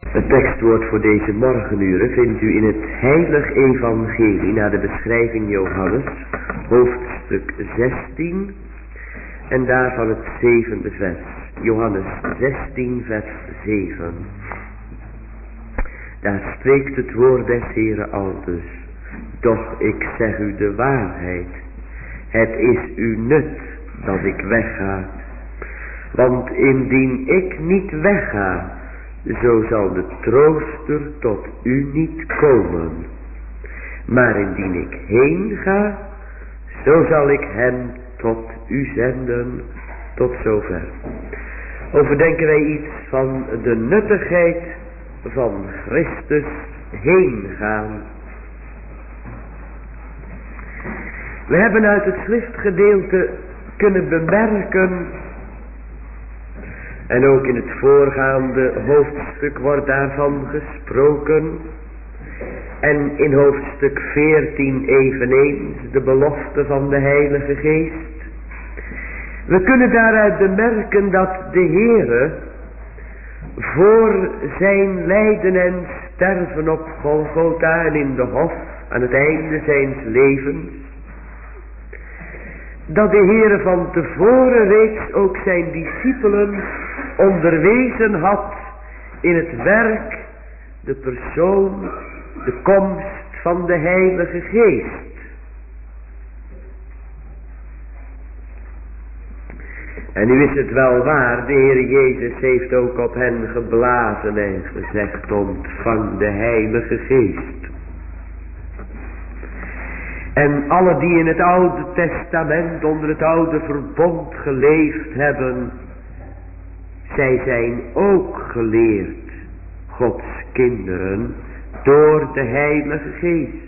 Het tekstwoord voor deze morgenuren vindt u in het heilig evangelie naar de beschrijving Johannes, hoofdstuk 16 en daarvan het 7e vers. Johannes 16 vers 7. Daar spreekt het woord des Heeren aldus: doch ik zeg u de waarheid, het is u nut dat ik wegga. Want indien ik niet wegga, zo zal de trooster tot u niet komen. Maar indien ik heen ga, zo zal ik hem tot u zenden. Tot zover. Overdenken wij iets van de nuttigheid van Christus heen gaan. We hebben uit het schriftgedeelte kunnen bemerken, en ook in het voorgaande hoofdstuk wordt daarvan gesproken, en in hoofdstuk 14 eveneens de belofte van de Heilige Geest. We kunnen daaruit bemerken dat de Heere voor zijn lijden en sterven op Golgotha en in de hof aan het einde zijns levens, dat de Heere van tevoren reeds ook zijn discipelen onderwezen had in het werk, de persoon, de komst van de Heilige Geest. En nu is het wel waar, de Heer Jezus heeft ook op hen geblazen en gezegd: ontvang de Heilige Geest. En alle die in het Oude Testament onder het Oude Verbond geleefd hebben, zij zijn ook geleerd, Gods kinderen, door de Heilige Geest.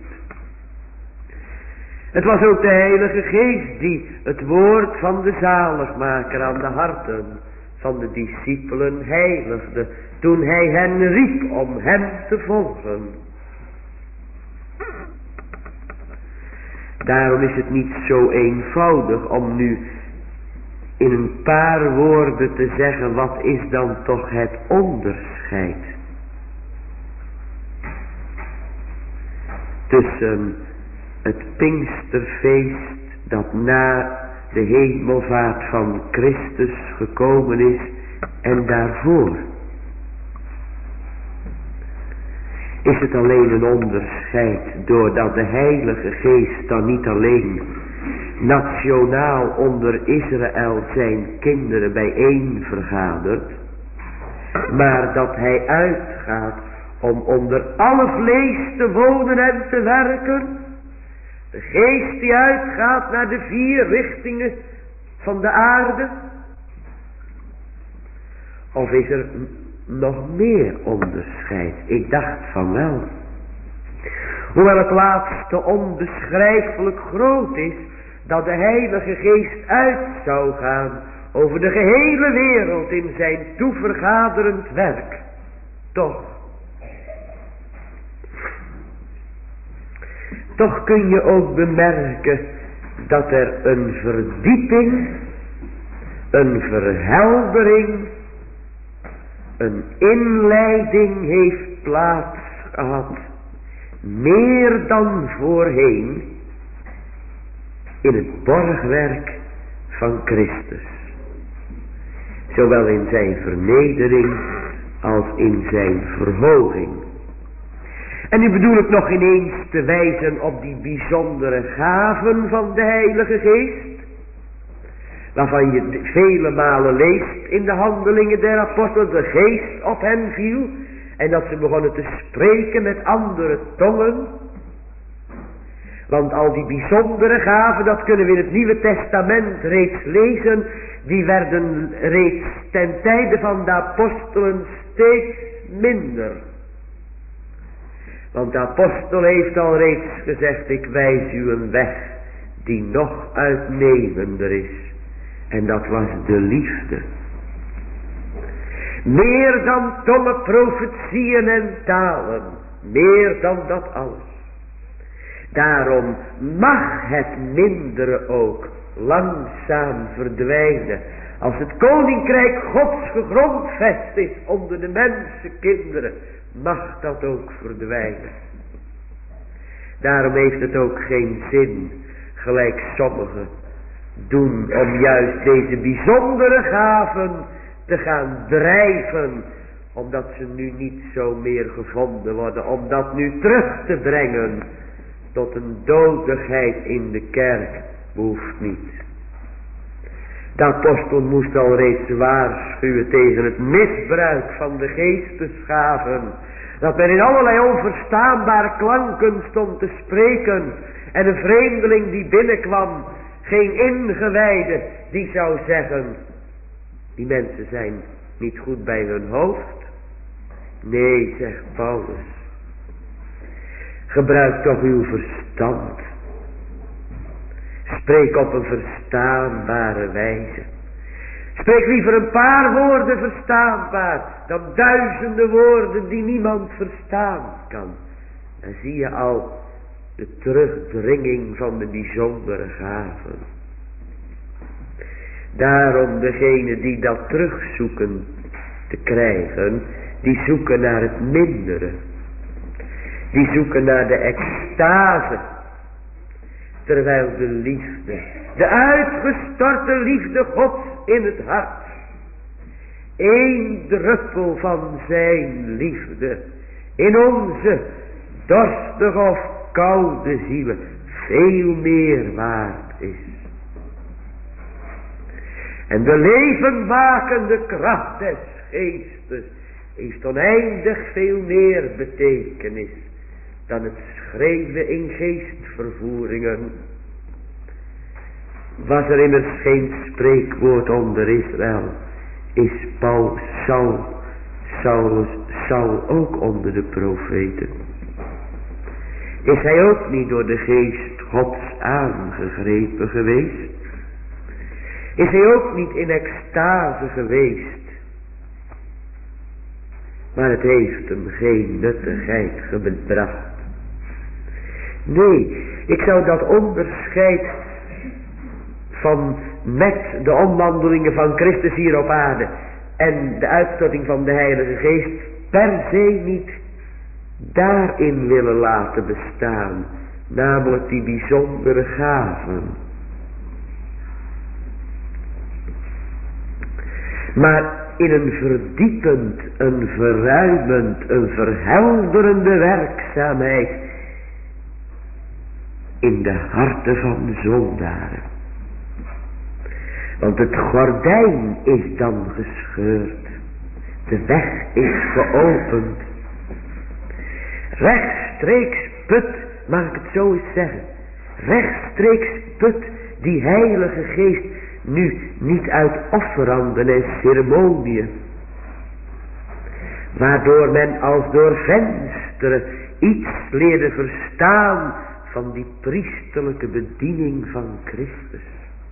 Het was ook de Heilige Geest die het woord van de zaligmaker aan de harten van de discipelen heiligde, toen hij hen riep om hem te volgen. Daarom is het niet zo eenvoudig om nu in een paar woorden te zeggen: wat is dan toch het onderscheid tussen het Pinksterfeest dat na de hemelvaart van Christus gekomen is en daarvoor? Is het alleen een onderscheid doordat de Heilige Geest dan niet alleen nationaal onder Israël zijn kinderen bijeen vergadert, maar dat hij uitgaat om onder alle vlees te wonen en te werken? De Geest die uitgaat naar de 4 richtingen van de aarde? Of is er nog meer onderscheid? Ik dacht van wel. Hoewel het laatste onbeschrijfelijk groot is, dat de Heilige Geest uit zou gaan over de gehele wereld in zijn toevergaderend werk, toch kun je ook bemerken dat er een verdieping, een verheldering, een inleiding heeft plaatsgehad, meer dan voorheen, in het borgwerk van Christus. Zowel in zijn vernedering als in zijn verhoging. En nu bedoel ik nog ineens te wijzen op die bijzondere gaven van de Heilige Geest, waarvan je vele malen leest in de handelingen der apostelen, de Geest op hen viel en dat ze begonnen te spreken met andere tongen. Want al die bijzondere gaven, dat kunnen we in het Nieuwe Testament reeds lezen, die werden reeds ten tijde van de apostelen steeds minder. Want de apostel heeft al reeds gezegd: ik wijs u een weg die nog uitnemender is. En dat was de liefde. Meer dan tomme profetieën en talen. Meer dan dat alles. Daarom mag het mindere ook langzaam verdwijnen, Als het koninkrijk Gods gegrondvest is onder de mensenkinderen, mag dat ook verdwijnen. Daarom heeft het ook geen zin, gelijk sommigen doen, om juist deze bijzondere gaven te gaan drijven, omdat ze nu niet zo meer gevonden worden, om dat nu terug te brengen tot een dodigheid in de kerk, behoeft niet. De apostel moest al reeds waarschuwen tegen het misbruik van de geestesgaven, dat men in allerlei onverstaanbare klanken stond te spreken, en een vreemdeling die binnenkwam, geen ingewijde, die zou zeggen, die mensen zijn niet goed bij hun hoofd. Nee, zegt Paulus, gebruik toch uw verstand. Spreek op een verstaanbare wijze. Spreek liever een paar woorden verstaanbaar dan duizenden woorden die niemand verstaan kan. Dan zie je al de terugdringing van de bijzondere gaven. Daarom degenen die dat terugzoeken te krijgen, die zoeken naar het mindere. Die zoeken naar de extase. Terwijl de liefde, de uitgestorte liefde Gods in het hart, één druppel van zijn liefde in onze dorstige of koude zielen veel meer waard is. En de levenmakende kracht des geestes heeft oneindig veel meer betekenis dan het schreeuwen in geestvervoeringen. Was er immers geen spreekwoord onder Israël, is Saul ook onder de profeten. Is hij ook niet door de geest Gods aangegrepen geweest? Is hij ook niet in extase geweest? Maar het heeft hem geen nuttigheid gebracht. Nee, ik zou dat onderscheid van met de omwandelingen van Christus hier op aarde en de uitstorting van de Heilige Geest per se niet daarin willen laten bestaan, namelijk die bijzondere gaven. Maar in een verdiepend, een verruimend, een verhelderende werkzaamheid in de harten van de zondaren. Want het gordijn is dan gescheurd. De weg is geopend. Rechtstreeks put, mag ik het zo eens zeggen. Rechtstreeks put die Heilige Geest nu niet uit offeranden en ceremoniën, waardoor men als door vensteren iets leerde verstaan van die priesterlijke bediening van Christus.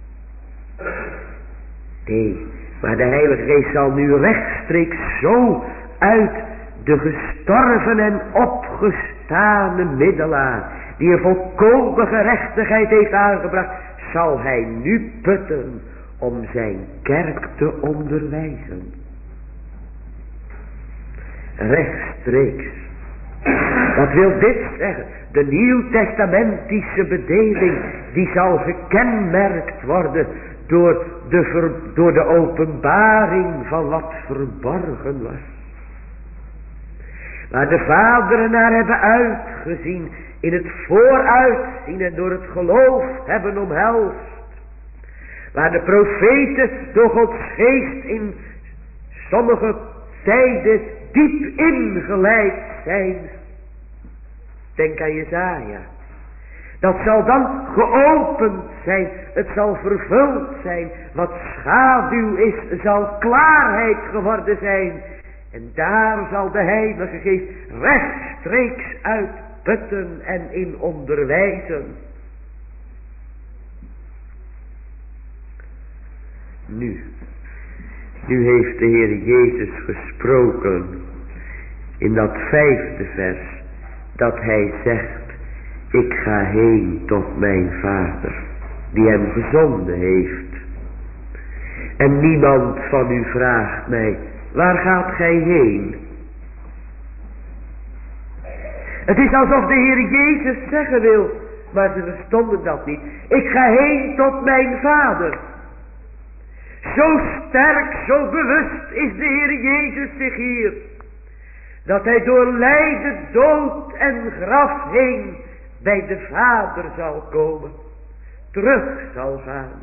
Nee, maar de Heilige Geest zal nu rechtstreeks zo uit de gestorven en opgestane middelaar, die een volkomen gerechtigheid heeft aangebracht, zal hij nu putten om zijn kerk te onderwijzen. Rechtstreeks. Wat wil dit zeggen? De nieuwtestamentische bedeling, die zal gekenmerkt worden door de openbaring van wat verborgen was. Waar de vaderen naar hebben uitgezien, in het vooruitzien en door het geloof hebben omhelst. Waar de profeten door Gods geest in sommige tijden diep ingeleid zijn. Denk aan Jesaja. Dat zal dan geopend zijn. Het zal vervuld zijn. Wat schaduw is, zal klaarheid geworden zijn. En daar zal de Heilige Geest rechtstreeks uitputten en in onderwijzen. Nu heeft de Heer Jezus gesproken in dat 5e vers, dat hij zegt, ik ga heen tot mijn Vader, die hem gezonden heeft. En niemand van u vraagt mij, waar gaat gij heen? Het is alsof de Heer Jezus zeggen wil, maar ze verstonden dat niet. Ik ga heen tot mijn Vader. Zo sterk, zo bewust is de Heer Jezus zich hier, dat hij door lijden, dood en graf heen bij de Vader zal komen, terug zal gaan.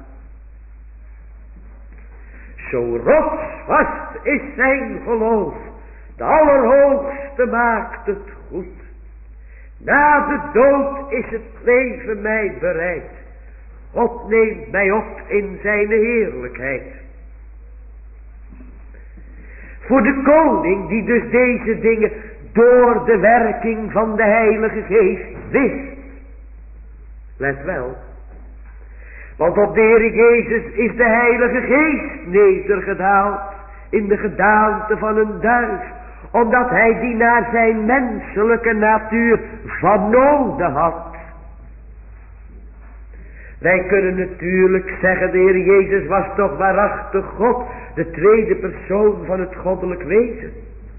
Zo rotsvast is zijn geloof, de Allerhoogste maakt het goed. Na de dood is het leven mij bereid. God neemt mij op in zijn heerlijkheid. Voor de koning die dus deze dingen door de werking van de Heilige Geest wist. Let wel. Want op de Heer Jezus is de Heilige Geest nedergedaald in de gedaante van een duif. Omdat hij die naar zijn menselijke natuur van noden had. Wij kunnen natuurlijk zeggen, de Heer Jezus was toch waarachtig God, de tweede persoon van het goddelijk wezen.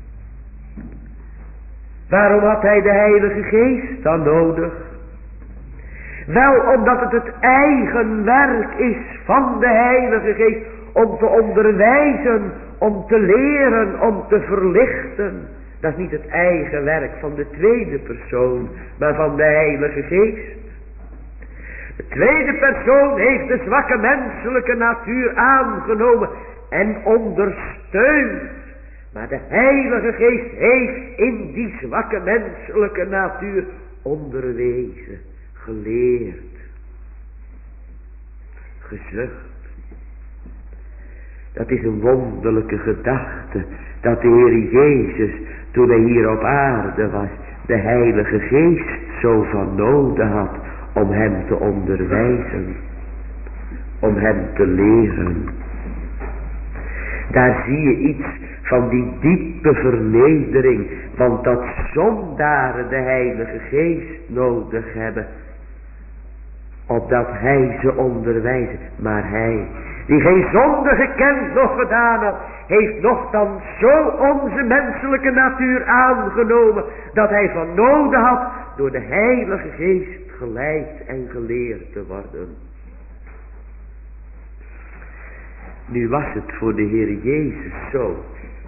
Waarom had hij de Heilige Geest dan nodig? Wel omdat het eigen werk is van de Heilige Geest om te onderwijzen, om te leren, om te verlichten. Dat is niet het eigen werk van de tweede persoon, maar van de Heilige Geest. De tweede persoon heeft de zwakke menselijke natuur aangenomen en ondersteund. Maar de Heilige Geest heeft in die zwakke menselijke natuur onderwezen, geleerd, gezucht. Dat is een wonderlijke gedachte, dat de Heer Jezus, toen hij hier op aarde was, de Heilige Geest zo van noden had om hem te onderwijzen, om hem te leren. Daar zie je iets van die diepe vernedering, want dat zondaren de Heilige Geest nodig hebben, opdat hij ze onderwijst. Maar hij, die geen zonde gekend nog gedaan had, heeft nochtans zo onze menselijke natuur aangenomen, dat hij van noden had door de Heilige Geest geleid en geleerd te worden. Nu was het voor de Heer Jezus zo.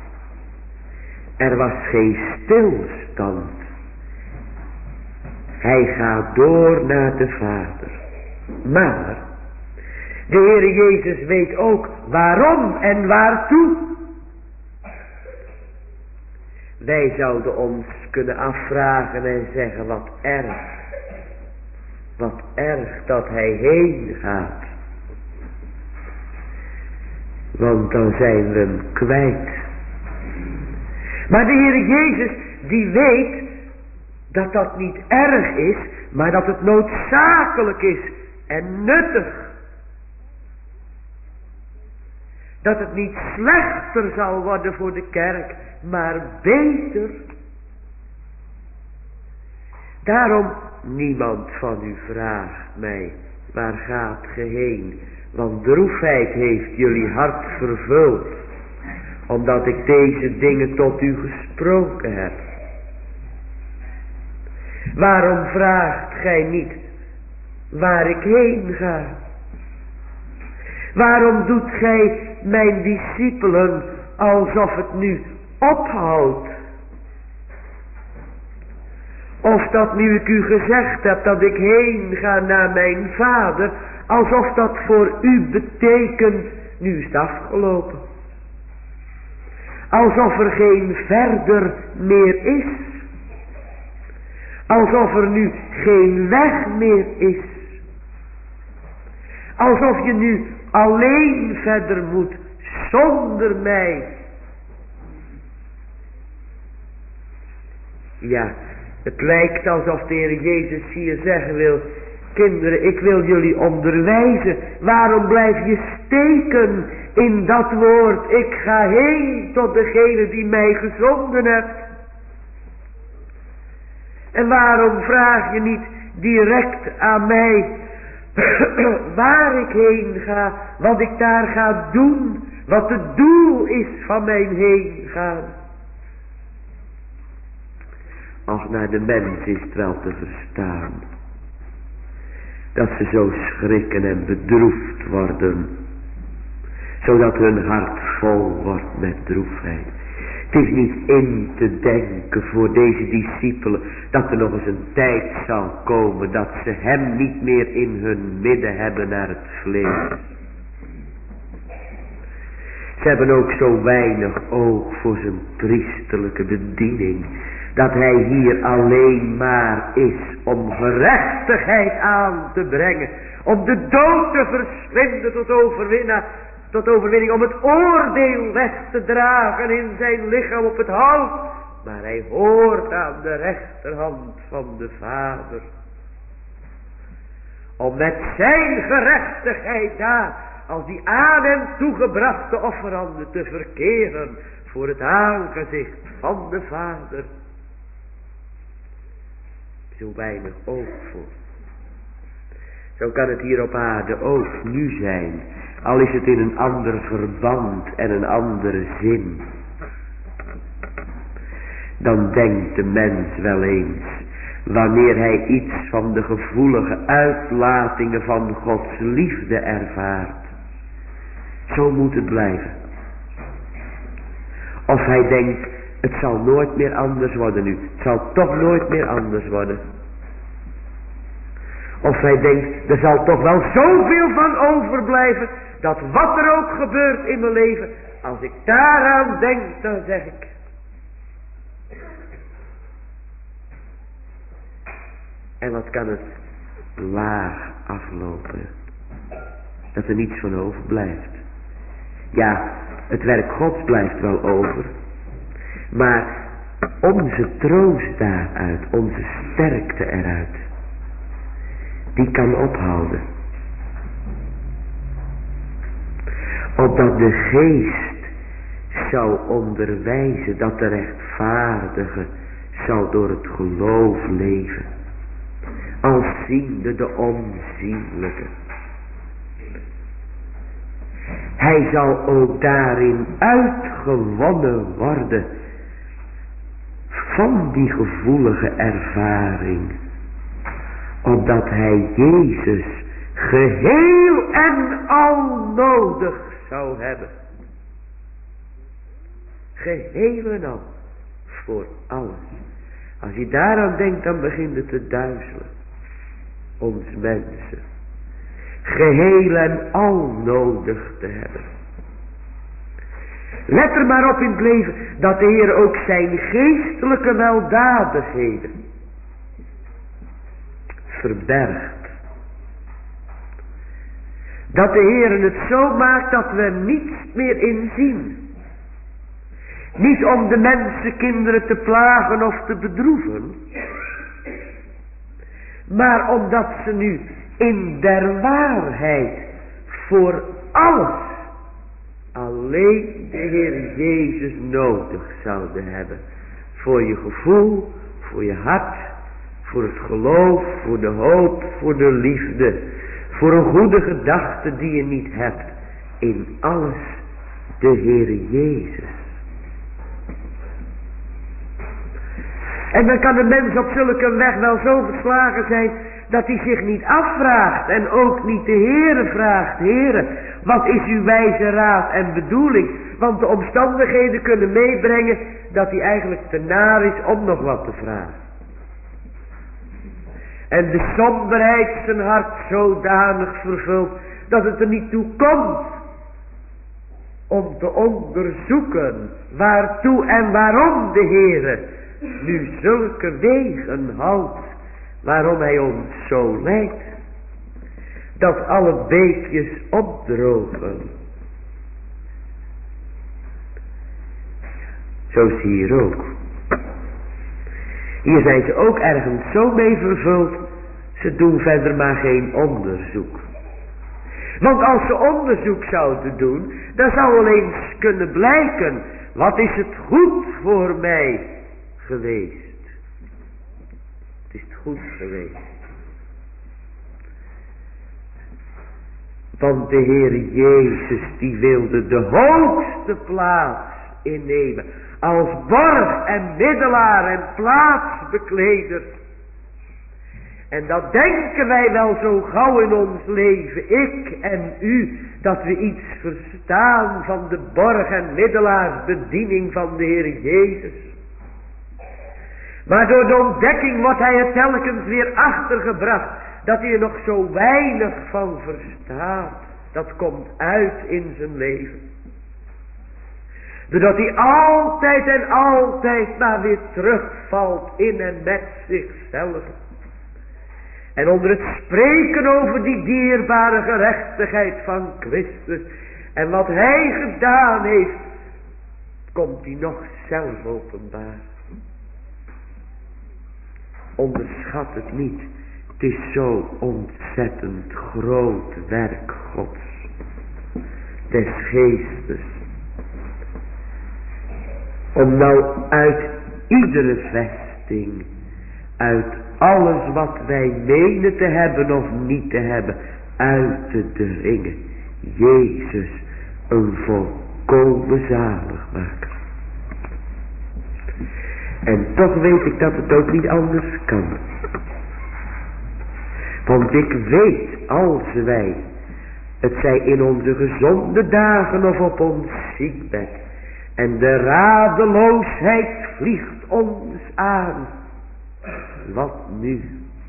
Er was geen stilstand. Hij gaat door naar de Vader. Maar de Heer Jezus weet ook waarom en waartoe. Wij zouden ons kunnen afvragen en zeggen, wat erg. Wat erg dat hij heen gaat. Want dan zijn we hem kwijt. Maar de Heer Jezus die weet dat dat niet erg is, maar dat het noodzakelijk is en nuttig. Dat het niet slechter zal worden voor de kerk, maar beter. Daarom, niemand van u vraagt mij, waar gaat ge heen? Want droefheid heeft jullie hart vervuld, omdat ik deze dingen tot u gesproken heb. Waarom vraagt gij niet waar ik heen ga? Waarom doet gij mijn discipelen alsof het nu ophoudt? Of dat nu ik u gezegd heb dat ik heen ga naar mijn Vader, alsof dat voor u betekent, nu is het afgelopen. Alsof er geen verder meer is. Alsof er nu geen weg meer is. Alsof je nu alleen verder moet, zonder mij. Ja, het lijkt alsof de Heer Jezus hier zeggen wil, kinderen, ik wil jullie onderwijzen. Waarom blijf je steken in dat woord? Ik ga heen tot degene die mij gezonden hebt. En waarom vraag je niet direct aan mij, waar ik heen ga, wat ik daar ga doen, wat het doel is van mijn heen gaan. Ach, naar de mens is het wel te verstaan, dat ze zo schrikken en bedroefd worden, zodat hun hart vol wordt met droefheid. Het is niet in te denken voor deze discipelen dat er nog eens een tijd zal komen dat ze hem niet meer in hun midden hebben naar het vlees. Ze hebben ook zo weinig oog voor zijn priesterlijke bediening, dat hij hier alleen maar is om gerechtigheid aan te brengen, om de dood te verslinden tot overwinning, om het oordeel weg te dragen in zijn lichaam op het hout. Maar hij hoort aan de rechterhand van de Vader, om met zijn gerechtigheid daar als die aan hem toegebrachte offeranden te verkeren voor het aangezicht van de Vader. Zo weinig oog voor. Zo kan het hier op aarde ook nu zijn, al is het in een ander verband en een andere zin. Dan denkt de mens wel eens, wanneer hij iets van de gevoelige uitlatingen van Gods liefde ervaart, zo moet het blijven. Of hij denkt, het zal nooit meer anders worden nu, het zal toch nooit meer anders worden. Of hij denkt, er zal toch wel zoveel van overblijven, dat wat er ook gebeurt in mijn leven, als ik daaraan denk, dan zeg ik, en wat kan het laag aflopen, dat er niets van overblijft. Ja, het werk Gods blijft wel over, maar onze troost daaruit, onze sterkte eruit, die kan ophouden. Opdat de geest zou onderwijzen dat de rechtvaardige zal door het geloof leven, als ziende de onzienlijke. Hij zal ook daarin uitgewonnen worden van die gevoelige ervaring, opdat hij Jezus geheel en al nodig zou hebben. Geheel en al, voor alles. Als je daaraan denkt, dan begint het te duizelen. Ons mensen. Geheel en al nodig te hebben. Let er maar op in het leven dat de Heer ook zijn geestelijke weldadigheden verbergt. Dat de Heer het zo maakt dat we niets meer inzien. Niet om de mensenkinderen te plagen of te bedroeven, maar omdat ze nu in der waarheid voor alles alleen de Heer Jezus nodig zouden hebben. Voor je gevoel, voor je hart, voor het geloof, voor de hoop, voor de liefde, voor een goede gedachte die je niet hebt. In alles de Heer Jezus. En dan kan de mens op zulke weg wel zo verslagen zijn dat hij zich niet afvraagt en ook niet de Heere vraagt. Heere, wat is uw wijze raad en bedoeling? Want de omstandigheden kunnen meebrengen dat hij eigenlijk te naar is om nog wat te vragen. En de somberheid zijn hart zodanig vervult dat het er niet toe komt om te onderzoeken waartoe en waarom de Heere nu zulke wegen houdt, waarom hij ons zo leidt, dat alle beekjes opdrogen. Zo is hier ook. Hier zijn ze ook ergens zo mee vervuld, ze doen verder maar geen onderzoek. Want als ze onderzoek zouden doen, dan zou wel eens kunnen blijken, wat is het goed voor mij geweest. Het is het goed geweest. Want de Heer Jezus die wilde de hoogste plaats innemen. Als borg en middelaar en plaatsbekleder. En dat denken wij wel zo gauw in ons leven, ik en u, dat we iets verstaan van de borg en middelaarsbediening van de Heer Jezus. Maar door de ontdekking wordt hij er telkens weer achtergebracht, dat hij er nog zo weinig van verstaat. Dat komt uit in zijn leven. Doordat hij altijd en altijd maar weer terugvalt in en met zichzelf. En onder het spreken over die dierbare gerechtigheid van Christus. En wat hij gedaan heeft. Komt hij nog zelf openbaar. Onderschat het niet. Het is zo ontzettend groot werk Gods. Des Geestes. Om nou uit iedere vesting. Uit alles wat wij menen te hebben of niet te hebben. Uit te dringen. Jezus een volkomen zaligmaker. En toch weet ik dat het ook niet anders kan. Want ik weet als wij, het zij in onze gezonde dagen of op ons ziekbed. En de radeloosheid vliegt ons aan. Wat nu?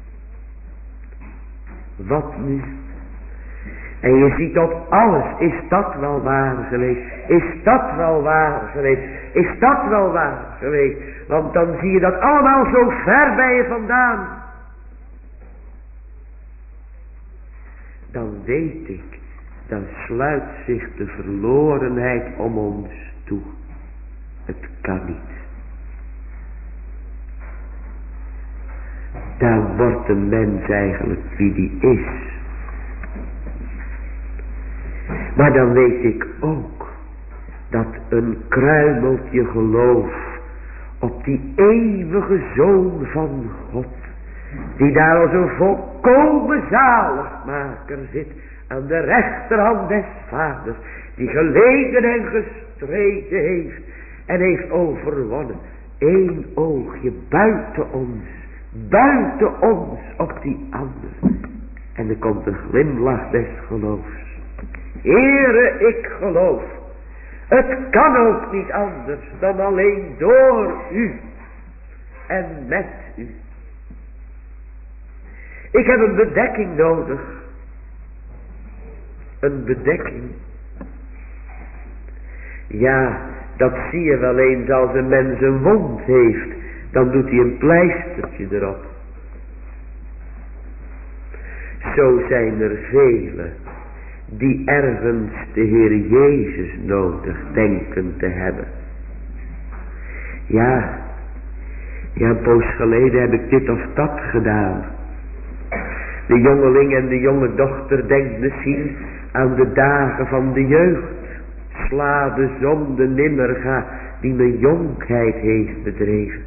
Wat nu? En je ziet op alles, is dat wel waar geweest? Is dat wel waar geweest? Is dat wel waar geweest? Want dan zie je dat allemaal zo ver bij je vandaan. Dan weet ik, dan sluit zich de verlorenheid om ons toe. Het kan niet. Dan wordt een mens eigenlijk wie die is. Maar dan weet ik ook dat een kruimeltje geloof op die eeuwige Zoon van God, die daar als een volkomen zaligmaker zit aan de rechterhand des Vaders, die geleden en gestreden heeft en heeft overwonnen. Eén oogje buiten ons op die ander. En er komt een glimlach des geloofs. Heere, ik geloof. Het kan ook niet anders dan alleen door u en met u. Ik heb een bedekking nodig. Een bedekking. Ja, dat zie je wel eens als een mens een wond heeft. Dan doet hij een pleistertje erop. Zo zijn er velen die ergens de Heer Jezus nodig denken te hebben. Ja, een poos geleden heb ik dit of dat gedaan. De jongeling en de jonge dochter denkt misschien aan de dagen van de jeugd. Sla de zonde nimmer ga die mijn jonkheid heeft bedreven.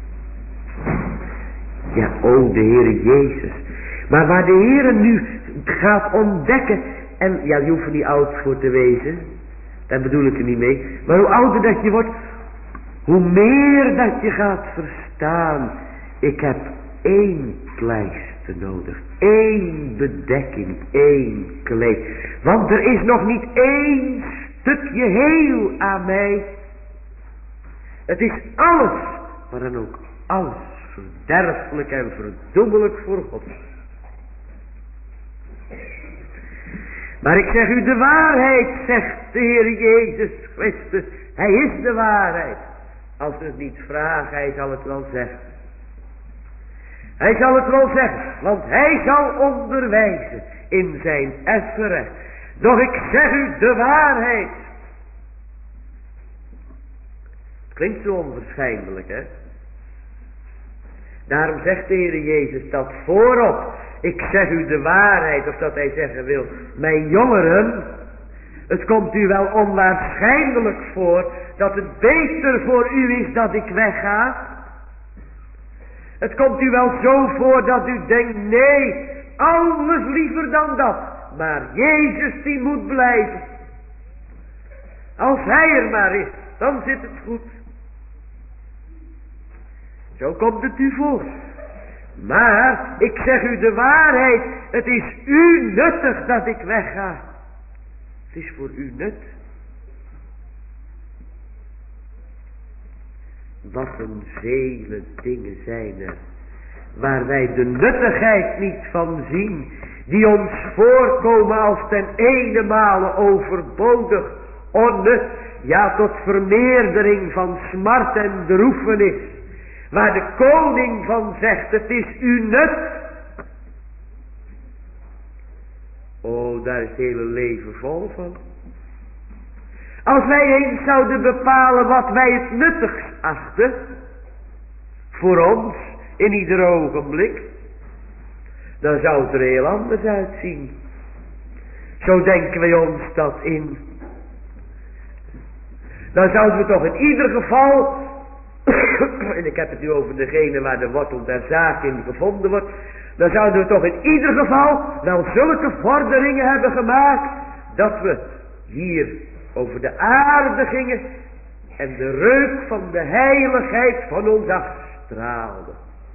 Ja, o de Heer Jezus. Maar waar de Heer nu gaat ontdekken. En ja, je hoeft er niet oud voor te wezen. Daar bedoel ik er niet mee. Maar hoe ouder dat je wordt, hoe meer dat je gaat verstaan. Ik heb één pleister nodig. Één bedekking. Één kleed. Want er is nog niet één stukje heel aan mij. Het is alles. Maar dan ook alles verderfelijk en verdoemelijk voor God. Maar ik zeg u de waarheid, zegt de Heer Jezus Christus. Hij is de waarheid. Als we het niet vragen, hij zal het wel zeggen. Hij zal het wel zeggen, want hij zal onderwijzen in zijn effen recht. Doch ik zeg u de waarheid. Het klinkt zo onwaarschijnlijk, hè? Daarom zegt de Heer Jezus dat voorop. Ik zeg u de waarheid, of dat hij zeggen wil. Mijn jongeren, het komt u wel onwaarschijnlijk voor dat het beter voor u is dat ik wegga. Het komt u wel zo voor dat u denkt, nee, alles liever dan dat. Maar Jezus die moet blijven. Als hij er maar is, dan zit het goed. Zo komt het u voor. Maar ik zeg u de waarheid. Het is u nuttig dat ik wegga. Het is voor u nut. Wat een vele dingen zijn er. Waar wij de nuttigheid niet van zien. Die ons voorkomen als ten ene male overbodig. Onnut. Ja, tot vermeerdering van smart en droefenis. Waar de koning van zegt, het is uw nut. Oh, daar is het hele leven vol van. Als wij eens zouden bepalen wat wij het nuttigst achten. Voor ons, in ieder ogenblik. Dan zou het er heel anders uitzien. Zo denken wij ons dat in. Dan zouden we toch in ieder geval. En ik heb het nu over degene waar de wortel der zaak in gevonden wordt. Dan zouden we toch in ieder geval wel zulke vorderingen hebben gemaakt. Dat we hier over de aarde gingen. En de reuk van de heiligheid van ons afstraalde.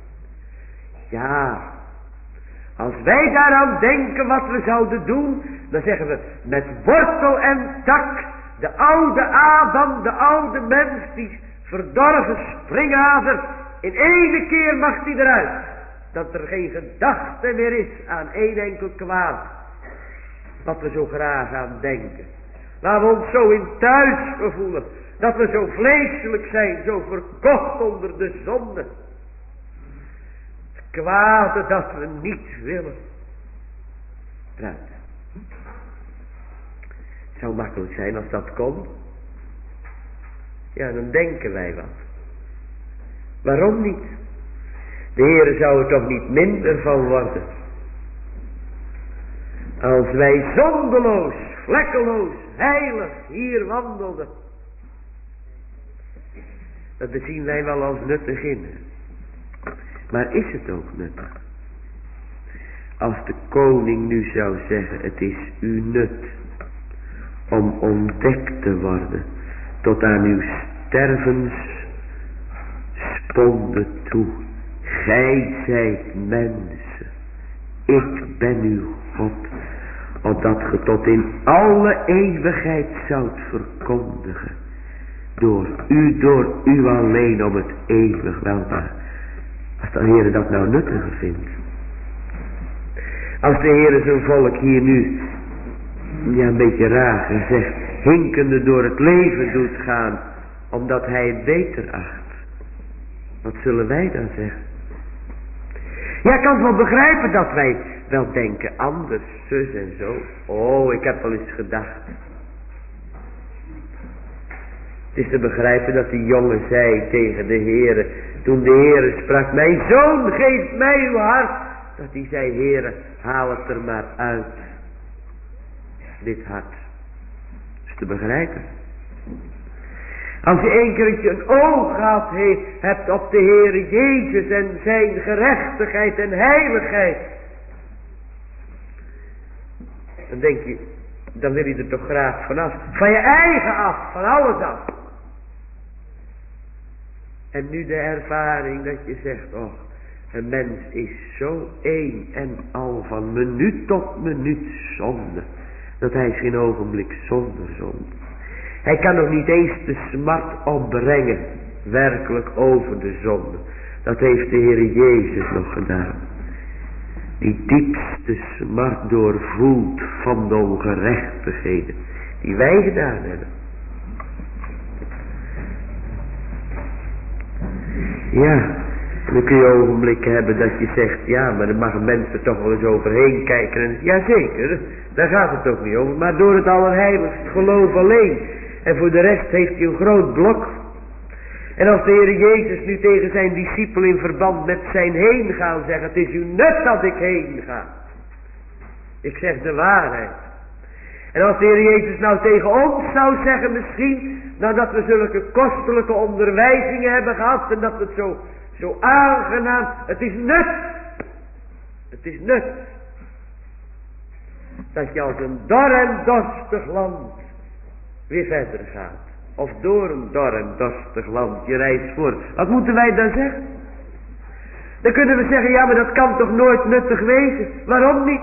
Ja. Als wij daaraan denken wat we zouden doen. Dan zeggen we met wortel en tak. De oude Adam, de oude mens, die verdorven springader. In één keer mag die eruit. Dat er geen gedachte meer is aan één enkel kwaad. Wat we zo graag aan denken. Waar we ons zo in thuis gevoelen. Dat we zo vleeselijk zijn, zo verkocht onder de zonde. Het kwade dat we niet willen. Eruit. Het zou makkelijk zijn als dat kon. Ja, dan denken wij wat. Waarom niet? De Heere zou er toch niet minder van worden. Als wij zondeloos, vlekkeloos, heilig hier wandelden. Dat bezien wij wel als nuttig in. Maar is het ook nuttig? Als de koning nu zou zeggen, het is uw nut om ontdekt te worden tot aan uw stervenssponde toe. Gij zijt mensen, ik ben uw God, opdat ge tot in alle eeuwigheid zoudt verkondigen. Door u alleen om het eeuwig welbaar. Als de Heere dat nou nuttiger vindt. Als de Heere zijn volk hier nu, ja, een beetje raar gezegd, hinkende door het leven doet gaan, omdat hij het beter acht. Wat zullen wij dan zeggen? Ja, ik kan wel begrijpen dat wij wel denken, anders, zus en zo. Oh, ik heb wel eens gedacht. Het is te begrijpen dat die jongen zei tegen de Heere, toen de Heere sprak, mijn zoon, geef mij uw hart. Dat hij zei, Heere, haal het er maar uit. Dit hart. Dat is te begrijpen. Als je een keertje een oog gehad hebt op de Heere Jezus en zijn gerechtigheid en heiligheid. Dan denk je, dan wil je er toch graag vanaf. Van je eigen af, van alles af. En nu de ervaring dat je zegt, oh, een mens is zo één en al van minuut tot minuut zonde. Dat hij is geen ogenblik zonder zonde. Hij kan nog niet eens de smart opbrengen, werkelijk over de zonde. Dat heeft de Heer Jezus nog gedaan. Die diepste smart doorvoelt van de ongerechtigheden die wij gedaan hebben. Ja, dan kun je ogenblikken hebben dat je zegt, ja, maar dan mag een mens er toch wel eens overheen kijken. En, jazeker, daar gaat het ook niet over. Maar door het allerheiligste geloof alleen. En voor de rest heeft hij een groot blok. En als de Heer Jezus nu tegen zijn discipel in verband met zijn heen gaan zegt, het is uw nut dat ik heen ga. Ik zeg de waarheid. En als de Heer Jezus nou tegen ons zou zeggen misschien, nadat we zulke kostelijke onderwijzingen hebben gehad en dat het zo aangenaam, het is nut. Het is nut. Dat je als een dor en dorstig land weer verder gaat. Of door een dor en dorstig land je reis voort. Wat moeten wij dan zeggen? Dan kunnen we zeggen, ja, maar dat kan toch nooit nuttig wezen? Waarom niet?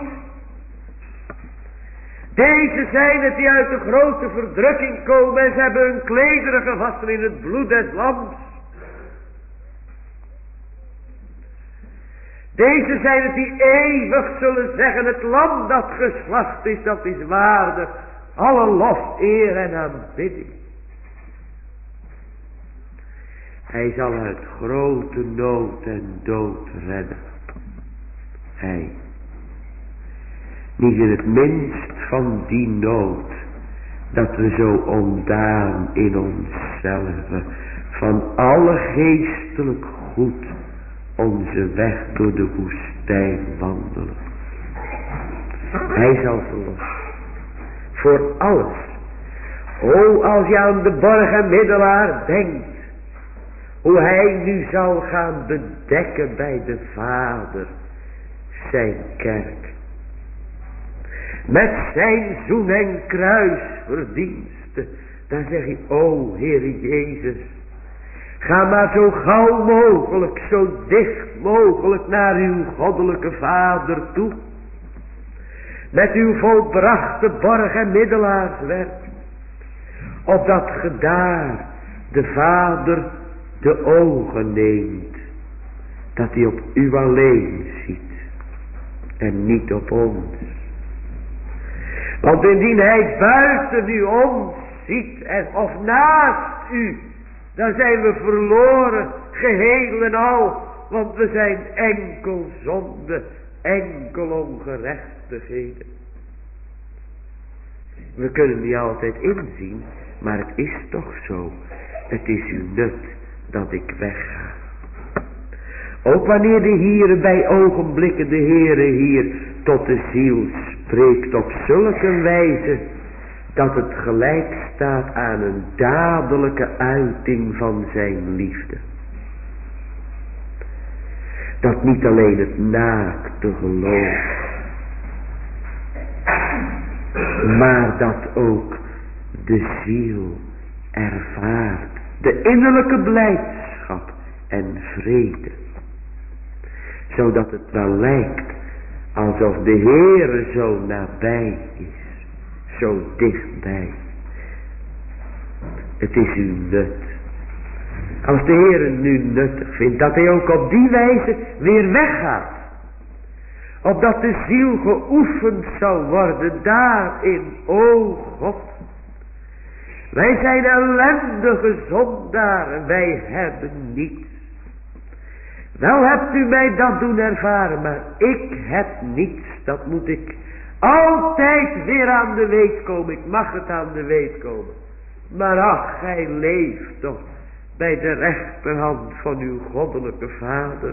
Deze zijn het die uit de grote verdrukking komen en ze hebben hun klederen gewassen in het bloed des lams. Deze zijn het die eeuwig zullen zeggen, het lam dat geslacht is, dat is waardig alle lof, eer en aanbidding. Hij zal uit grote nood en dood redden. Hij. Niet in het minst van die nood, dat we zo ontdaan in onszelf, van alle geestelijk goed, onze weg door de woestijn wandelen. Hij zal verlossen. Voor alles. O, als je aan de borg en middelaar denkt, hoe hij nu zal gaan bedekken bij de Vader zijn kerk. Met zijn zoen en kruisverdiensten. Dan zeg je, o Heere Jezus, ga maar zo gauw mogelijk, zo dicht mogelijk naar uw goddelijke Vader toe. Met uw volbrachte borg en middelaarswerk. Opdat ge daar de Vader de ogen neemt. Dat hij op u alleen ziet. En niet op ons. Want indien hij buiten u ons ziet en of naast u, dan zijn we verloren, geheel en al. Want we zijn enkel zonde, enkel ongerechtigheden. We kunnen niet altijd inzien, maar het is toch zo. Het is uw nut dat ik wegga. Ook wanneer de Heere bij ogenblikken de Heere hier tot de ziel spreekt op zulke wijze, dat het gelijk staat aan een dadelijke uiting van zijn liefde. Dat niet alleen het naakte geloof, maar dat ook de ziel ervaart de innerlijke blijdschap en vrede. Zodat het wel lijkt alsof de Heere zo nabij is, zo dichtbij. Het is uw nut. Als de Heere nu nuttig vindt, dat hij ook op die wijze weer weggaat. Opdat de ziel geoefend zal worden daarin, o God. Wij zijn ellendige zondaren, wij hebben niets. Wel hebt u mij dat doen ervaren, maar ik heb niets. Dat moet ik altijd weer aan de weet komen. Ik mag het aan de weet komen. Maar ach, gij leeft toch bij de rechterhand van uw goddelijke Vader.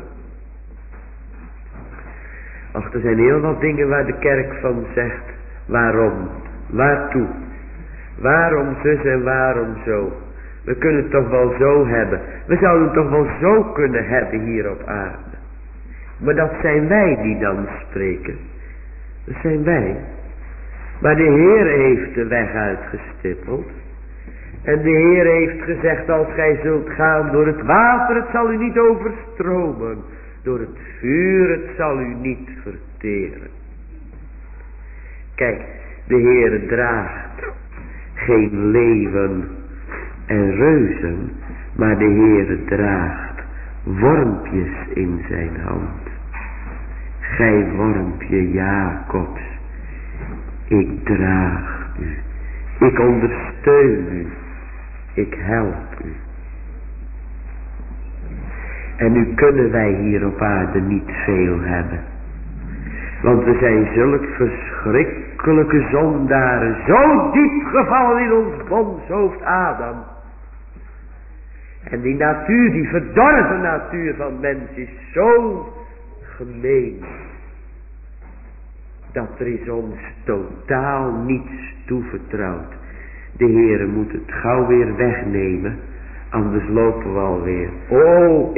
Ach, er zijn heel wat dingen waar de kerk van zegt. Waarom? Waartoe? Waarom zus en waarom zo? We kunnen het toch wel zo hebben. We zouden het toch wel zo kunnen hebben hier op aarde. Maar dat zijn wij die dan spreken. Dat zijn wij. Maar de Heer heeft de weg uitgestippeld. En de Heer heeft gezegd, als gij zult gaan door het water, het zal u niet overstromen. Door het vuur, het zal u niet verteren. Kijk, de Heer draagt geen leeuwen en reuzen, maar de Heere draagt wormpjes in zijn hand. Gij wormpje Jacobs, ik draag u, ik ondersteun u, ik help u. En nu kunnen wij hier op aarde niet veel hebben. Want we zijn zulk verschrikkelijke zondaren, zo diep gevallen in ons bondshoofd Adam. En die natuur, die verdorven natuur van mens is zo gemeen. Dat er is ons totaal niets toevertrouwd. De Heere moet het gauw weer wegnemen, anders lopen we alweer. Oh,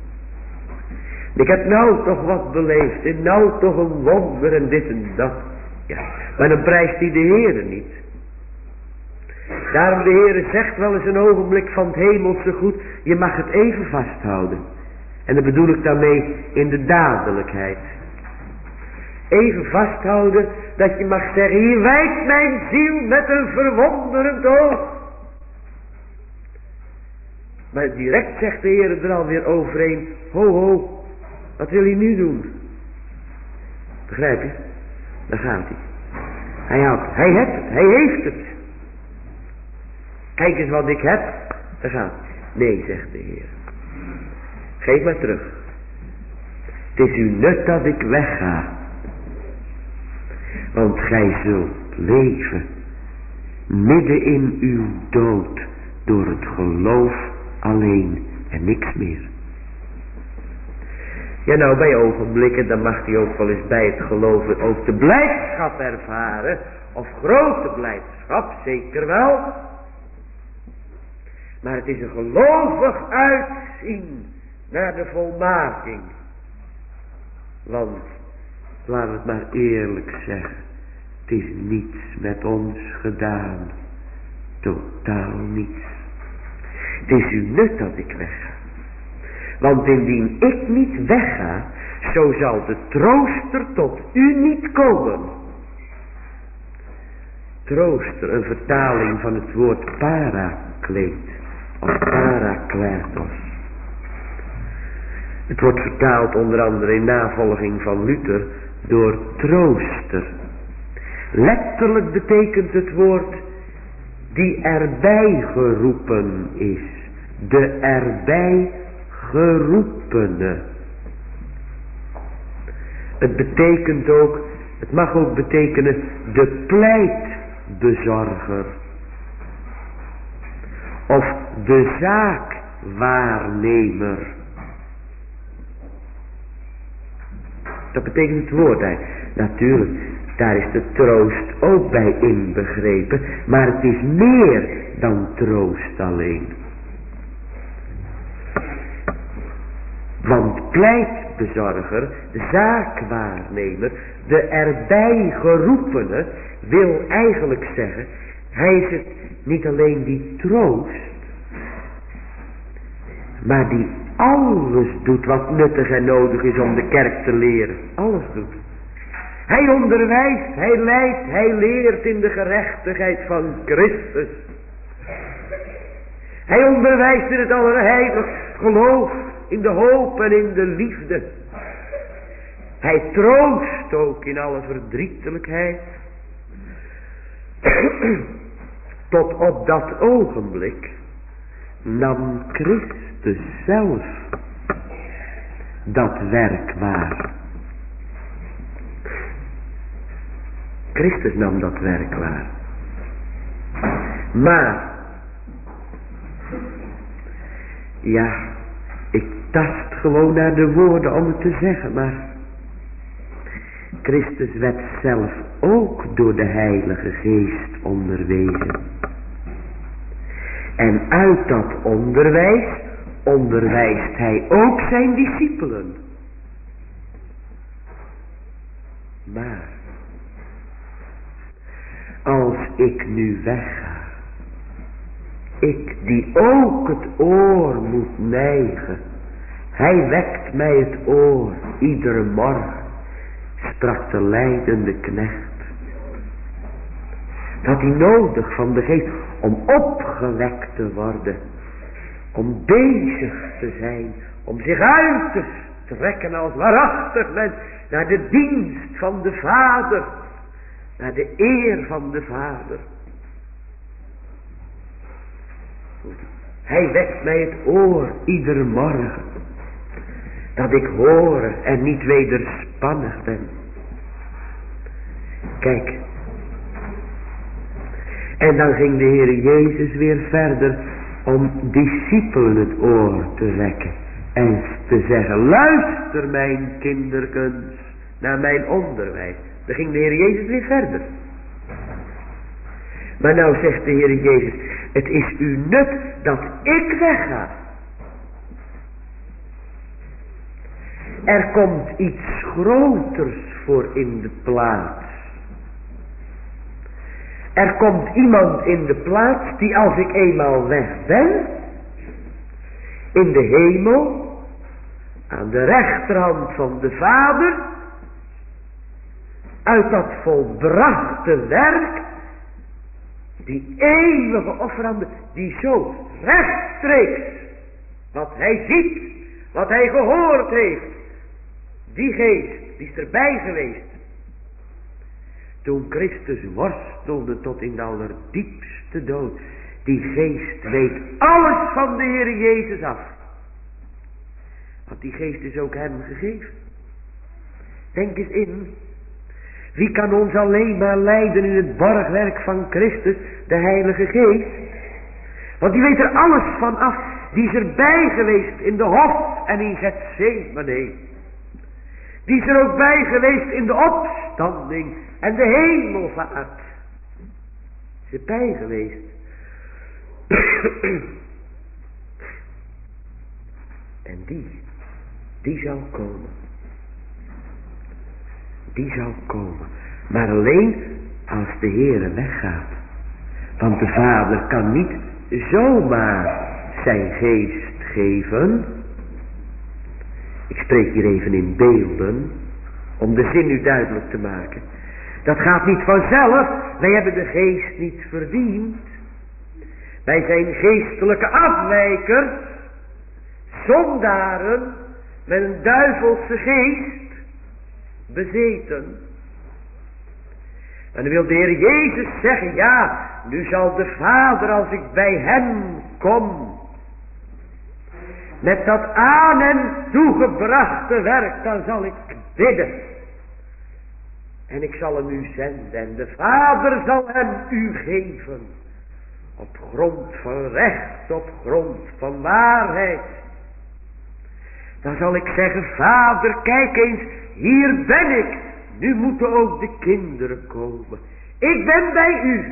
ik heb nou toch wat beleefd en nou toch een wonder en dit en dat. Ja, maar dan prijst hij de Heere niet. Daarom de Heere zegt wel eens een ogenblik van het hemelse goed, je mag het even vasthouden. En dat bedoel ik daarmee in de dadelijkheid. Even vasthouden dat je mag zeggen, hier wijkt mijn ziel met een verwonderend oog. Maar direct zegt de Heer er alweer overheen, ho ho, wat wil hij nu doen? Begrijp je? Daar gaat hij. Hij heeft het. Kijk eens wat ik heb. Daar gaat hij. Nee, zegt de Heer. Geef maar terug. Het is u nut dat ik wegga. Want gij zult leven midden in uw dood door het geloof alleen en niks meer. Ja, nou, bij ogenblikken, dan mag hij ook wel eens bij het geloven ook de blijdschap ervaren. Of grote blijdschap, zeker wel. Maar het is een gelovig uitzien naar de volmaking. Want, laten we het maar eerlijk zeggen, het is niets met ons gedaan. Totaal niets. Het is u nut dat ik wegga. Want indien ik niet wegga, zo zal de trooster tot u niet komen. Trooster, een vertaling van het woord parakleet. Of parakletos. Het wordt vertaald onder andere in navolging van Luther door trooster. Letterlijk betekent het woord die erbij geroepen is. De erbij geroepene. Het betekent ook, het mag ook betekenen de pleitbezorger. Of de zaakwaarnemer. Dat betekent het woord eigenlijk. Natuurlijk, daar is de troost ook bij inbegrepen. Maar het is meer dan troost alleen. Want pleitbezorger, zaakwaarnemer, de erbij geroepene, wil eigenlijk zeggen, hij is het niet alleen die troost, maar die alles doet wat nuttig en nodig is om de kerk te leren. Alles doet. Hij onderwijst, hij leidt, hij leert in de gerechtigheid van Christus. Hij onderwijst in het allerheiligst geloof, in de hoop en in de liefde. Hij troost ook in alle verdrietelijkheid. Tot op dat ogenblik nam Christus zelf dat werk waar. Christus nam dat werk waar. Maar, ja, ik tast gewoon naar de woorden om het te zeggen, maar Christus werd zelf ook door de Heilige Geest onderwezen. En uit dat onderwijs onderwijst hij ook zijn discipelen. Maar als ik nu wegga, ik die ook het oor moet neigen, hij wekt mij het oor iedere morgen, sprak de lijdende knecht. Dat hij nodig van de geest om opgewekt te worden, om bezig te zijn, om zich uit te strekken als waarachtig mens naar de dienst van de Vader, naar de eer van de Vader. Hij wekt mij het oor iedere morgen, dat ik horen en niet wederspannig ben. Kijk. En dan ging de Heer Jezus weer verder om discipelen het oor te wekken. En te zeggen, luister mijn kinderkens naar mijn onderwijs. Dan ging de Heer Jezus weer verder. Maar nou zegt de Heer Jezus, het is u nut dat ik wegga. Er komt iets groters voor in de plaats. Er komt iemand in de plaats die als ik eenmaal weg ben, in de hemel, aan de rechterhand van de Vader, uit dat volbrachte werk, die eeuwige offerande, die zo rechtstreeks, wat hij ziet, wat hij gehoord heeft, die geest, die is erbij geweest. Toen Christus worstelde tot in de allerdiepste dood. Die geest weet alles van de Heer Jezus af. Want die geest is ook hem gegeven. Denk eens in. Wie kan ons alleen maar leiden in het borgwerk van Christus, de Heilige Geest? Want die weet er alles van af. Die is erbij geweest in de hof en in Gethsemane. Die is er ook bij geweest in de opstanding en de hemelvaart. Is erbij geweest. En die zal komen. Die zal komen. Maar alleen als de Heere weggaat. Want de Vader kan niet zomaar zijn geest geven. Ik spreek hier even in beelden, om de zin u duidelijk te maken. Dat gaat niet vanzelf. Wij hebben de geest niet verdiend. Wij zijn geestelijke afwijkers, zondaren met een duivelse geest bezeten. En dan wil de Heer Jezus zeggen, ja, nu zal de Vader, als ik bij hem kom, met dat aan hem toegebrachte werk, dan zal ik bidden. En ik zal hem u zenden. En de Vader zal hem u geven. Op grond van recht, op grond van waarheid. Dan zal ik zeggen, Vader, kijk eens, hier ben ik. Nu moeten ook de kinderen komen. Ik ben bij u.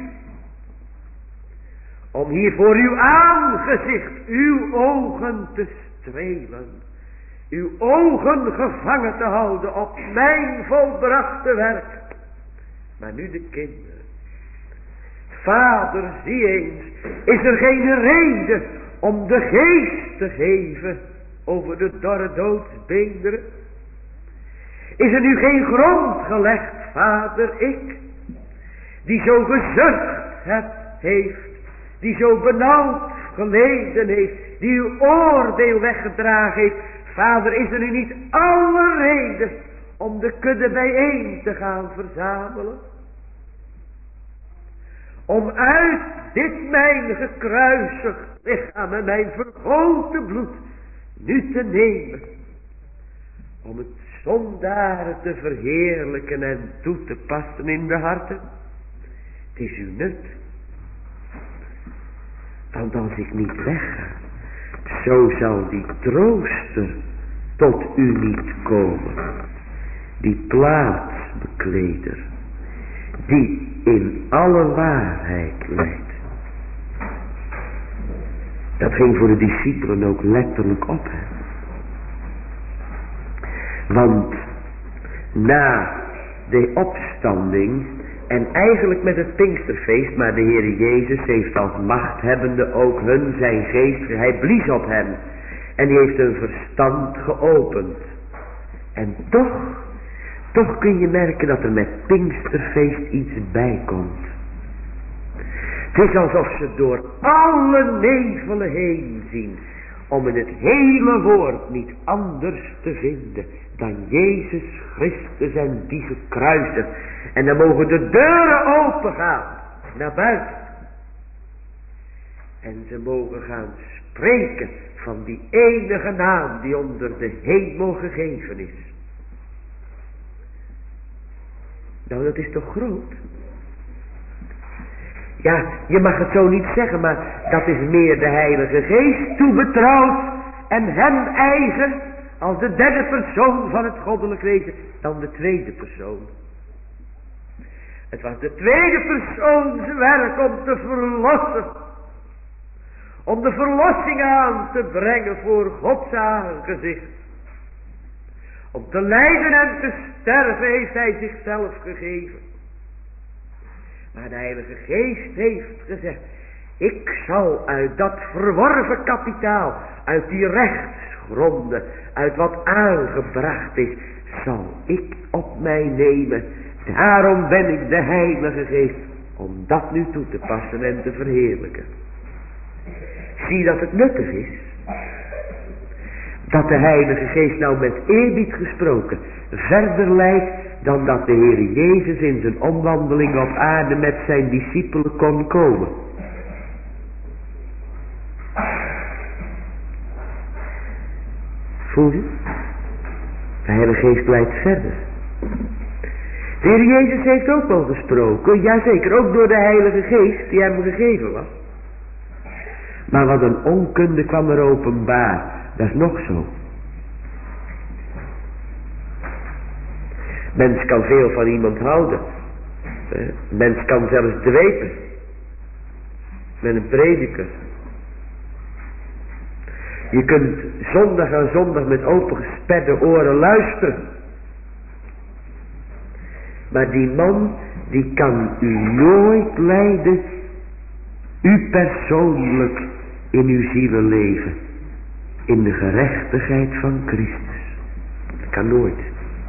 Om hier voor uw aangezicht, uw ogen te strelen. Uw ogen gevangen te houden op mijn volbrachte werk. Maar nu de kinderen. Vader, zie eens, is er geen reden om de geest te geven over de dorre doodsbeenderen? Is er nu geen grond gelegd, Vader, ik, die zo gezucht heeft, die zo benauwd geleden heeft, die uw oordeel weggedragen heeft. Vader, is er nu niet alle reden om de kudde bijeen te gaan verzamelen? Om uit dit mijn gekruisigd lichaam en mijn vergoten bloed nu te nemen. Om het zondaren te verheerlijken en toe te passen in de harten. Het is uw nut. Want als ik niet wegga, zo zal die trooster tot u niet komen. Die plaatsbekleder, die in alle waarheid leidt. Dat ging voor de discipelen ook letterlijk op. Hè? Want na de opstanding en eigenlijk met het Pinksterfeest, maar de Heer Jezus heeft als machthebbende ook hun zijn geest, hij blies op hen en die heeft hun verstand geopend. En toch kun je merken dat er met Pinksterfeest iets bij komt. Het is alsof ze door alle nevelen heen zien, om in het hele woord niet anders te vinden dan Jezus Christus en die gekruisigd. En dan mogen de deuren open gaan naar buiten. En ze mogen gaan spreken van die enige naam die onder de hemel gegeven is. Nou, dat is toch groot? Ja, je mag het zo niet zeggen, maar dat is meer de Heilige Geest toebetrouwd en hem eigen als de derde persoon van het goddelijk wezen dan de tweede persoon. Het was de tweede persoons werk om te verlossen. Om de verlossing aan te brengen voor Gods aangezicht. Om te lijden en te sterven heeft hij zichzelf gegeven. Maar de Heilige Geest heeft gezegd, ik zal uit dat verworven kapitaal, uit die rechtsgronden, uit wat aangebracht is, zal ik op mij nemen. Daarom ben ik de Heilige Geest, om dat nu toe te passen en te verheerlijken. Zie dat het nuttig is, dat de Heilige Geest nou met eerbied gesproken verder leidt dan dat de Heer Jezus in zijn omwandeling op aarde met zijn discipelen kon komen. Voel je? De Heilige Geest leidt verder. De Heer Jezus heeft ook wel gesproken, jazeker, ook door de Heilige Geest die hem gegeven was. Maar wat een onkunde kwam er openbaar, dat is nog zo. Mens kan veel van iemand houden. Mens kan zelfs dwepen. Met een prediker. Je kunt zondag aan zondag met opengesperde oren luisteren. Maar die man, die kan u nooit leiden. U persoonlijk in uw zielenleven. In de gerechtigheid van Christus. Dat kan nooit.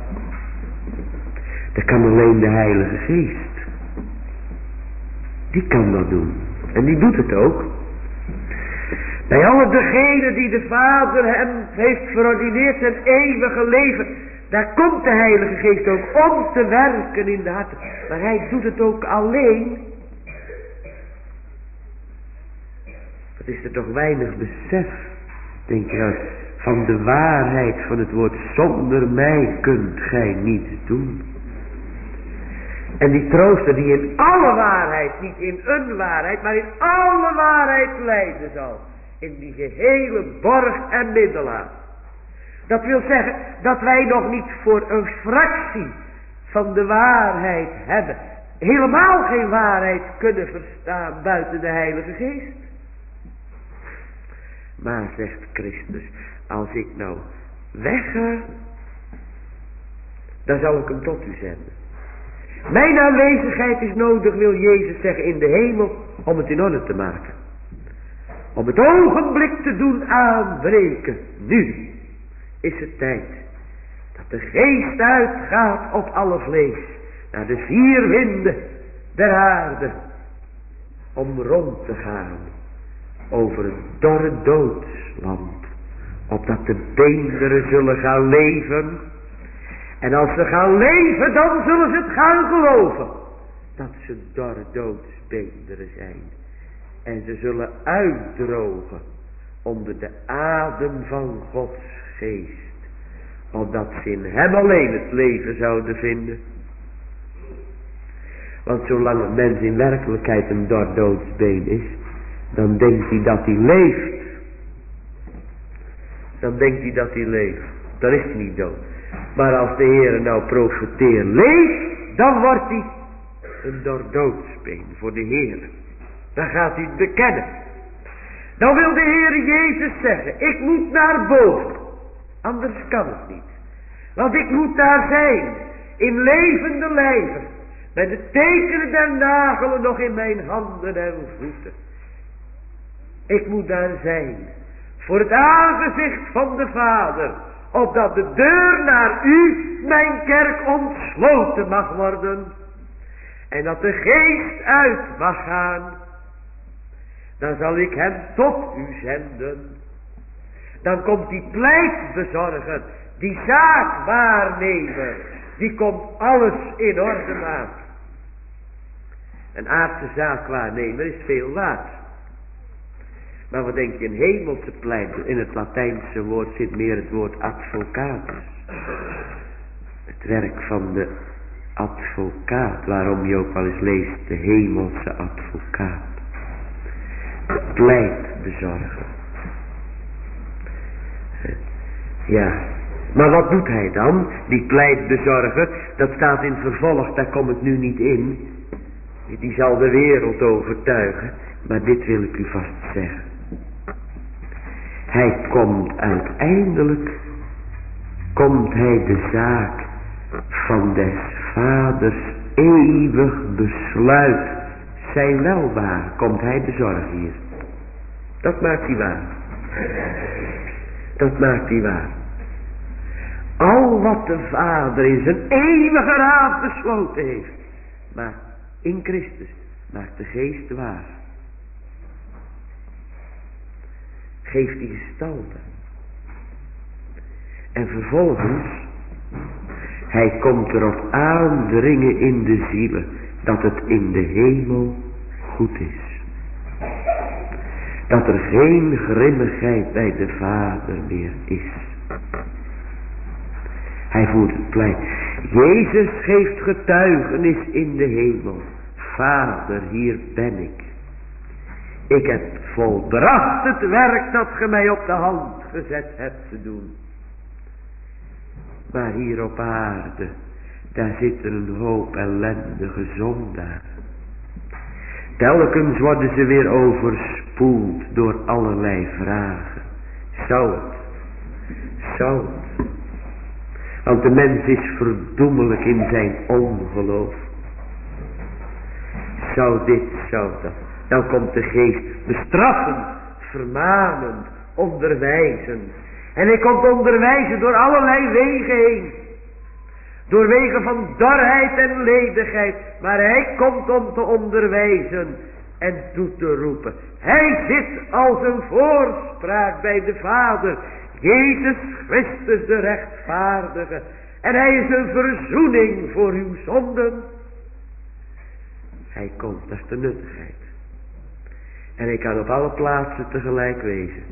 Dat kan alleen de Heilige Geest. Die kan dat doen. En die doet het ook. Bij alle degenen die de Vader hem heeft verordineerd zijn eeuwige leven. Daar komt de Heilige Geest ook om te werken in de harten. Maar hij doet het ook alleen. Wat is er toch weinig besef, denk je, van de waarheid van het woord. Zonder mij kunt gij niets doen. En die trooster die in alle waarheid, niet in een waarheid, maar in alle waarheid leiden zal. In die gehele borg en middelaar. Dat wil zeggen dat wij nog niet voor een fractie van de waarheid hebben. Helemaal geen waarheid kunnen verstaan buiten de Heilige Geest. Maar zegt Christus, als ik nou wegga, dan zal ik hem tot u zenden. Mijn aanwezigheid is nodig, wil Jezus zeggen, in de hemel, om het in orde te maken. Om het ogenblik te doen aanbreken. Nu is het tijd dat de geest uitgaat op alle vlees. Naar de 4 winden der aarde. Om rond te gaan over het dorre doodsland. Opdat de beenderen zullen gaan leven. En als ze gaan leven, dan zullen ze het gaan geloven. Dat ze dorre doodsbeenderen zijn. En ze zullen uitdrogen onder de adem van Gods geest. Opdat ze in hem alleen het leven zouden vinden. Want zolang een mens in werkelijkheid een dor doodsbeen is, dan denkt hij dat hij leeft. Dan denkt hij dat hij leeft. Dan is hij niet dood. Maar als de Heer nou profeteert leeft, dan wordt hij een dor doodsbeen voor de Heer. Dan gaat hij het bekennen. Dan wil de Heer Jezus zeggen, ik moet naar boven. Anders kan het niet. Want ik moet daar zijn, in levende lijven. Met de tekenen der nagelen nog in mijn handen en voeten. Ik moet daar zijn, voor het aangezicht van de Vader. Opdat de deur naar u, mijn kerk, ontsloten mag worden. En dat de geest uit mag gaan. Dan zal ik hem tot u zenden. Dan komt die pleitbezorger, die zaakwaarnemer. Die komt alles in orde maken. Een aardse zaakwaarnemer is veel waard. Maar wat denk je, een hemelse pleiter? In het Latijnse woord zit meer het woord advocatus. Het werk van de advocaat, waarom je ook wel eens leest, de hemelse advocaat. De pleitbezorger. Ja, maar wat doet hij dan, die pleitbezorger? Dat staat in vervolg, daar kom ik nu niet in. Die zal de wereld overtuigen, maar dit wil ik u vast zeggen. Hij komt uiteindelijk, komt hij de zaak van des vaders eeuwig besluit zijn welbaar komt hij bezorgen hier. Dat maakt hij waar. Dat maakt hij waar. Al wat de Vader in zijn eeuwige raad besloten heeft, maar in Christus maakt de Geest waar. Geeft die gestalte. En vervolgens, hij komt erop aandringen in de zielen, dat het in de hemel goed is. Dat er geen grimmigheid bij de Vader meer is. Hij voert het pleit. Jezus geeft getuigenis in de hemel. Vader, hier ben ik. Ik heb volbracht het werk dat ge mij op de hand gezet hebt te doen. Maar hier op aarde, daar zitten een hoop ellendige zondaren. Telkens worden ze weer overspoeld door allerlei vragen. Zou het? Zou het? Want de mens is verdoemelijk in zijn ongeloof. Zou dit, zou dat. Dan komt de Geest bestraffend, vermanend, onderwijzend. En hij komt onderwijzen door allerlei wegen heen. Door wegen van dorheid en ledigheid. Maar hij komt om te onderwijzen en toe te roepen. Hij zit als een voorspraak bij de Vader. Jezus Christus de rechtvaardige. En hij is een verzoening voor uw zonden. Hij komt, dat is de nuttigheid. En hij kan op alle plaatsen tegelijk wezen.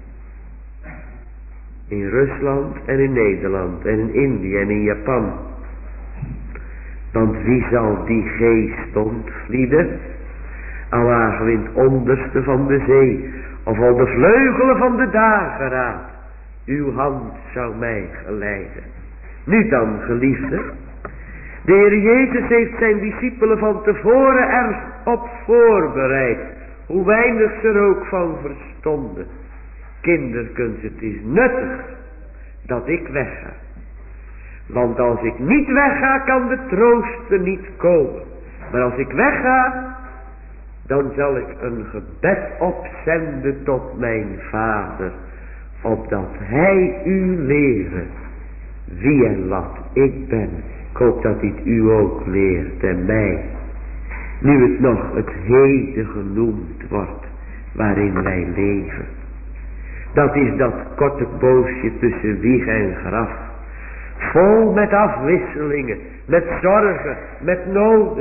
In Rusland en in Nederland en in Indië en in Japan. Want wie zal die geest ontvlieden? Al lagen we in het onderste van de zee. Of al de vleugelen van de dageraad. Uw hand zou mij geleiden. Nu dan, geliefde. De Heer Jezus heeft zijn discipelen van tevoren erop voorbereid. Hoe weinig ze er ook van verstonden. Kinderkens, het is nuttig dat ik wegga. Want als ik niet wegga, kan de trooster niet komen. Maar als ik wegga, dan zal ik een gebed opzenden tot mijn Vader. Opdat hij u leren wie en wat ik ben. Ik hoop dat hij het u ook leert en mij. Nu het nog het heden genoemd wordt waarin wij leven. Dat is dat korte poosje tussen wieg en graf. Vol met afwisselingen, met zorgen, met noden.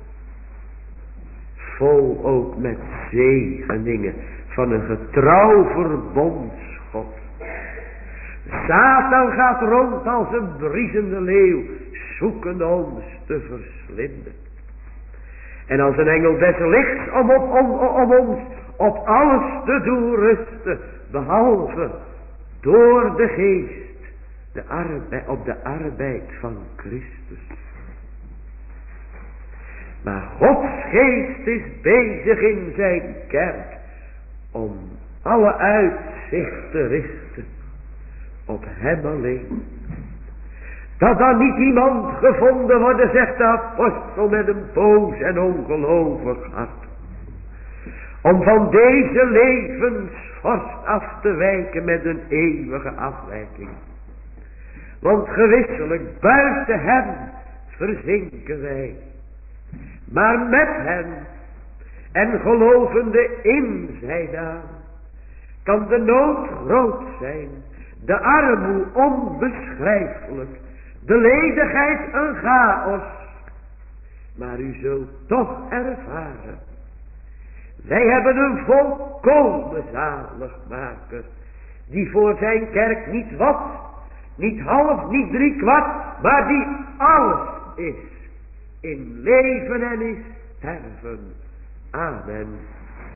Vol ook met zegeningen van een getrouw verbondsgod. Satan gaat rond als een briesende leeuw, zoekende ons te verslinden. En als een engel des lichts om ons op alles te doen rusten, behalve door de Geest, op de arbeid van Christus. Maar Gods Geest is bezig in zijn kerk om alle uitzicht te richten op hem alleen. Dat dan niet iemand gevonden wordt, zegt de apostel, met een boos en ongelovig hart. Om van deze levensvorst af te wijken met een eeuwige afwijking. Want gewisselijk buiten hem verzinken wij. Maar met hem en gelovende in zijn naam kan de nood groot zijn, de armoe onbeschrijfelijk, de ledigheid een chaos. Maar u zult toch ervaren, wij hebben een volkomen zaligmaker, die voor zijn kerk niet wat, niet half, niet 3/4, maar die alles is, in leven en in sterven. Amen.